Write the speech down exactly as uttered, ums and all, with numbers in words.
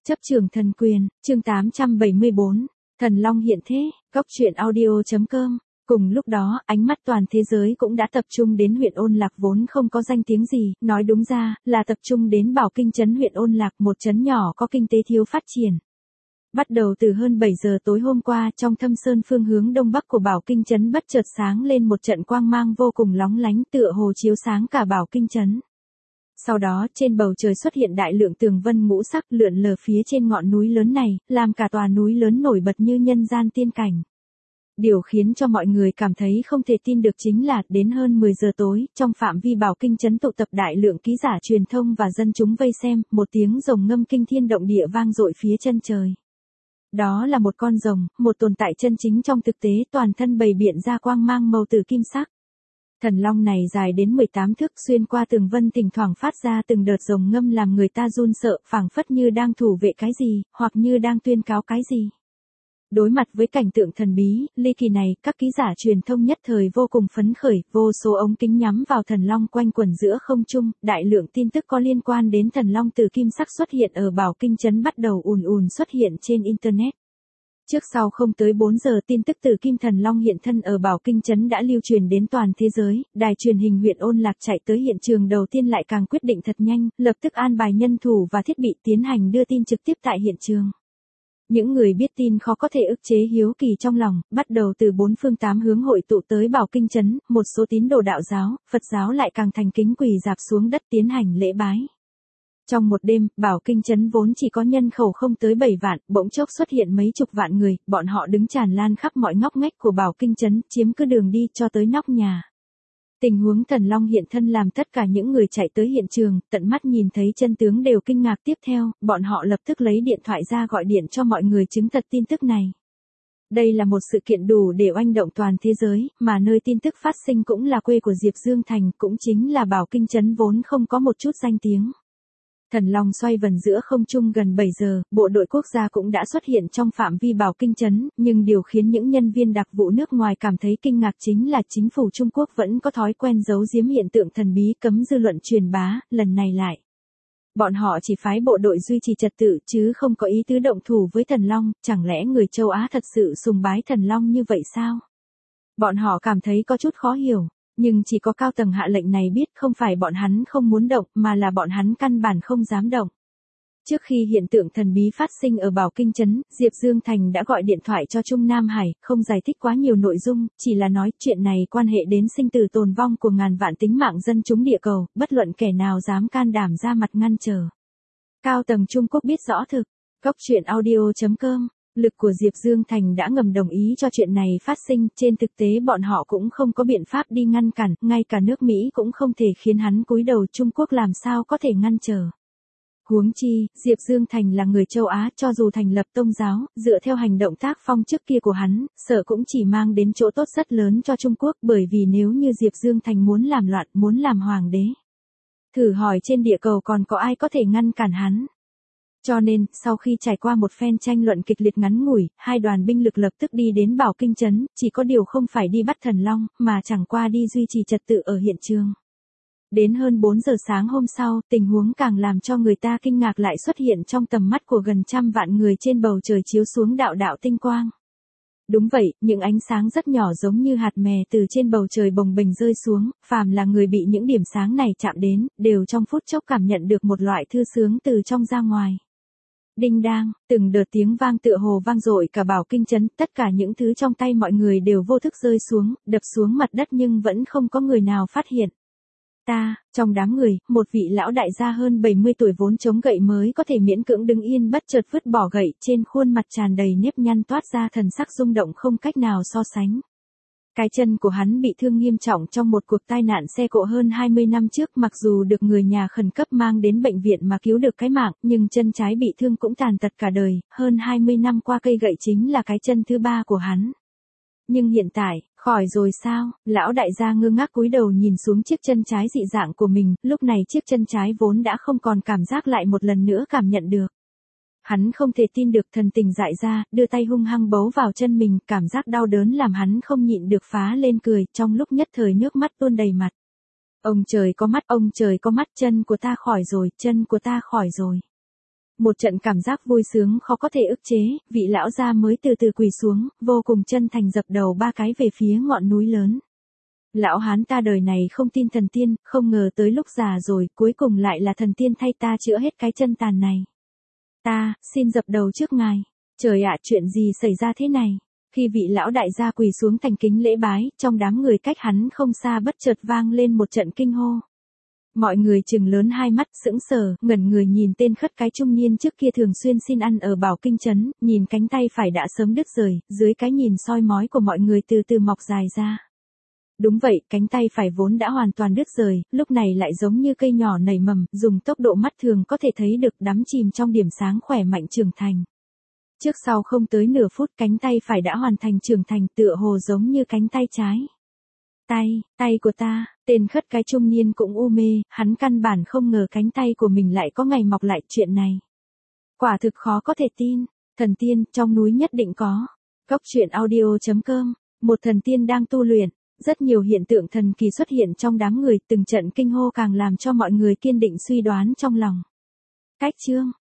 Chấp trường thần quyền, chương tám trăm bảy mươi bốn, Thần Long hiện thế, góc truyện audio chấm com. Cùng lúc đó, ánh mắt toàn thế giới cũng đã tập trung đến huyện Ôn Lạc vốn không có danh tiếng gì, nói đúng ra, là tập trung đến Bảo Kinh trấn huyện Ôn Lạc, một trấn nhỏ có kinh tế thiếu phát triển. Bắt đầu từ hơn bảy giờ tối hôm qua, trong thâm sơn phương hướng đông bắc của Bảo Kinh trấn bất chợt sáng lên một trận quang mang vô cùng lóng lánh, tựa hồ chiếu sáng cả Bảo Kinh trấn. Sau đó, trên bầu trời xuất hiện đại lượng tường vân ngũ sắc lượn lờ phía trên ngọn núi lớn này, làm cả tòa núi lớn nổi bật như nhân gian tiên cảnh. Điều khiến cho mọi người cảm thấy không thể tin được chính là, đến hơn mười giờ tối, trong phạm vi Bảo Kinh trấn tụ tập đại lượng ký giả truyền thông và dân chúng vây xem, một tiếng rồng ngâm kinh thiên động địa vang dội phía chân trời. Đó là một con rồng, một tồn tại chân chính trong thực tế, toàn thân bày biện ra quang mang màu tử kim sắc. Thần long này dài đến mười tám thước, xuyên qua tường vân thỉnh thoảng phát ra từng đợt rồng ngâm làm người ta run sợ, phảng phất như đang thủ vệ cái gì, hoặc như đang tuyên cáo cái gì. Đối mặt với cảnh tượng thần bí, ly kỳ này, các ký giả truyền thông nhất thời vô cùng phấn khởi, vô số ống kính nhắm vào thần long quanh quẩn giữa không trung, đại lượng tin tức có liên quan đến thần long từ kim sắc xuất hiện ở Bảo Kinh trấn bắt đầu ùn ùn xuất hiện trên internet. Trước sau không tới bốn giờ, tin tức từ kim thần long hiện thân ở Bảo Kinh trấn đã lưu truyền đến toàn thế giới, đài truyền hình huyện Ôn Lạc chạy tới hiện trường đầu tiên lại càng quyết định thật nhanh, lập tức an bài nhân thủ và thiết bị tiến hành đưa tin trực tiếp tại hiện trường. Những người biết tin khó có thể ức chế hiếu kỳ trong lòng, bắt đầu từ bốn phương tám hướng hội tụ tới Bảo Kinh trấn, một số tín đồ đạo giáo, Phật giáo lại càng thành kính quỳ rạp xuống đất tiến hành lễ bái. Trong một đêm, Bảo Kinh trấn vốn chỉ có nhân khẩu không tới bảy vạn, bỗng chốc xuất hiện mấy chục vạn người, bọn họ đứng tràn lan khắp mọi ngóc ngách của Bảo Kinh trấn, chiếm cứ đường đi cho tới nóc nhà. Tình huống thần long hiện thân làm tất cả những người chạy tới hiện trường, tận mắt nhìn thấy chân tướng đều kinh ngạc. Tiếp theo, bọn họ lập tức lấy điện thoại ra gọi điện cho mọi người chứng thật tin tức này. Đây là một sự kiện đủ để oanh động toàn thế giới, mà nơi tin tức phát sinh cũng là quê của Diệp Dương Thành, cũng chính là Bảo Kinh trấn vốn không có một chút danh tiếng. Thần long xoay vần giữa không trung gần bảy giờ, bộ đội quốc gia cũng đã xuất hiện trong phạm vi Bảo Kinh trấn, nhưng điều khiến những nhân viên đặc vụ nước ngoài cảm thấy kinh ngạc chính là chính phủ Trung Quốc vẫn có thói quen giấu giếm hiện tượng thần bí, cấm dư luận truyền bá, lần này lại. Bọn họ chỉ phái bộ đội duy trì trật tự chứ không có ý tứ động thủ với thần long, chẳng lẽ người châu Á thật sự sùng bái thần long như vậy sao? Bọn họ cảm thấy có chút khó hiểu. Nhưng chỉ có cao tầng hạ lệnh này biết, không phải bọn hắn không muốn động, mà là bọn hắn căn bản không dám động. Trước khi hiện tượng thần bí phát sinh ở Bảo Kinh trấn, Diệp Dương Thành đã gọi điện thoại cho Trung Nam Hải, không giải thích quá nhiều nội dung, chỉ là nói chuyện này quan hệ đến sinh tử tồn vong của ngàn vạn tính mạng dân chúng địa cầu, bất luận kẻ nào dám can đảm ra mặt ngăn trở. Cao tầng Trung Quốc biết rõ thực. Góc truyện audio chấm com. Lực của Diệp Dương Thành đã ngầm đồng ý cho chuyện này phát sinh, trên thực tế bọn họ cũng không có biện pháp đi ngăn cản, ngay cả nước Mỹ cũng không thể khiến hắn cúi đầu, Trung Quốc làm sao có thể ngăn trở. Huống chi, Diệp Dương Thành là người châu Á, cho dù thành lập tôn giáo, dựa theo hành động tác phong trước kia của hắn, sợ cũng chỉ mang đến chỗ tốt rất lớn cho Trung Quốc, bởi vì nếu như Diệp Dương Thành muốn làm loạn, muốn làm hoàng đế. Thử hỏi trên địa cầu còn có ai có thể ngăn cản hắn. Cho nên, sau khi trải qua một phen tranh luận kịch liệt ngắn ngủi, hai đoàn binh lực lập tức đi đến Bảo Kinh trấn, chỉ có điều không phải đi bắt thần long, mà chẳng qua đi duy trì trật tự ở hiện trường. Đến hơn bốn giờ sáng hôm sau, tình huống càng làm cho người ta kinh ngạc lại xuất hiện trong tầm mắt của gần trăm vạn người trên bầu trời chiếu xuống đạo đạo tinh quang. Đúng vậy, những ánh sáng rất nhỏ giống như hạt mè từ trên bầu trời bồng bềnh rơi xuống, phàm là người bị những điểm sáng này chạm đến, đều trong phút chốc cảm nhận được một loại thư sướng từ trong ra ngoài. Đinh đang, từng đợt tiếng vang tựa hồ vang dội cả Bảo Kinh trấn, tất cả những thứ trong tay mọi người đều vô thức rơi xuống, đập xuống mặt đất nhưng vẫn không có người nào phát hiện. Ta, trong đám người, một vị lão đại gia hơn bảy mươi tuổi vốn chống gậy mới có thể miễn cưỡng đứng yên bất chợt vứt bỏ gậy, trên khuôn mặt tràn đầy nếp nhăn toát ra thần sắc rung động không cách nào so sánh. Cái chân của hắn bị thương nghiêm trọng trong một cuộc tai nạn xe cộ hơn hai mươi năm trước, mặc dù được người nhà khẩn cấp mang đến bệnh viện mà cứu được cái mạng, nhưng chân trái bị thương cũng tàn tật cả đời, hơn hai mươi năm qua cây gậy chính là cái chân thứ ba của hắn. Nhưng hiện tại, khỏi rồi sao? Lão đại gia ngơ ngác cúi đầu nhìn xuống chiếc chân trái dị dạng của mình, lúc này chiếc chân trái vốn đã không còn cảm giác lại một lần nữa cảm nhận được. Hắn không thể tin được, thần tình dại ra, đưa tay hung hăng bấu vào chân mình, cảm giác đau đớn làm hắn không nhịn được phá lên cười, trong lúc nhất thời nước mắt tuôn đầy mặt. Ông trời có mắt, ông trời có mắt, chân của ta khỏi rồi, chân của ta khỏi rồi. Một trận cảm giác vui sướng khó có thể ức chế, vị lão gia mới từ từ quỳ xuống, vô cùng chân thành dập đầu ba cái về phía ngọn núi lớn. Lão hán ta đời này không tin thần tiên, không ngờ tới lúc già rồi, cuối cùng lại là thần tiên thay ta chữa hết cái chân tàn này. Ta, xin dập đầu trước ngài. Trời ạ, chuyện gì xảy ra thế này? Khi vị lão đại gia quỳ xuống thành kính lễ bái, trong đám người cách hắn không xa bất chợt vang lên một trận kinh hô. Mọi người trừng lớn hai mắt sững sờ, ngẩn người nhìn tên khất cái trung niên trước kia thường xuyên xin ăn ở Bảo Kinh trấn, nhìn cánh tay phải đã sớm đứt rời, dưới cái nhìn soi mói của mọi người từ từ mọc dài ra. Đúng vậy, cánh tay phải vốn đã hoàn toàn đứt rời, lúc này lại giống như cây nhỏ nảy mầm, dùng tốc độ mắt thường có thể thấy được đắm chìm trong điểm sáng khỏe mạnh trưởng thành. Trước sau không tới nửa phút cánh tay phải đã hoàn thành trưởng thành tựa hồ giống như cánh tay trái. Tay, tay của ta, tên khất cái trung niên cũng u mê, hắn căn bản không ngờ cánh tay của mình lại có ngày mọc lại chuyện này. Quả thực khó có thể tin, thần tiên, trong núi nhất định có. Cốc truyện audio chấm com, một thần tiên đang tu luyện, rất nhiều hiện tượng thần kỳ xuất hiện trong đám người, từng trận kinh hô càng làm cho mọi người kiên định suy đoán trong lòng. Cách chương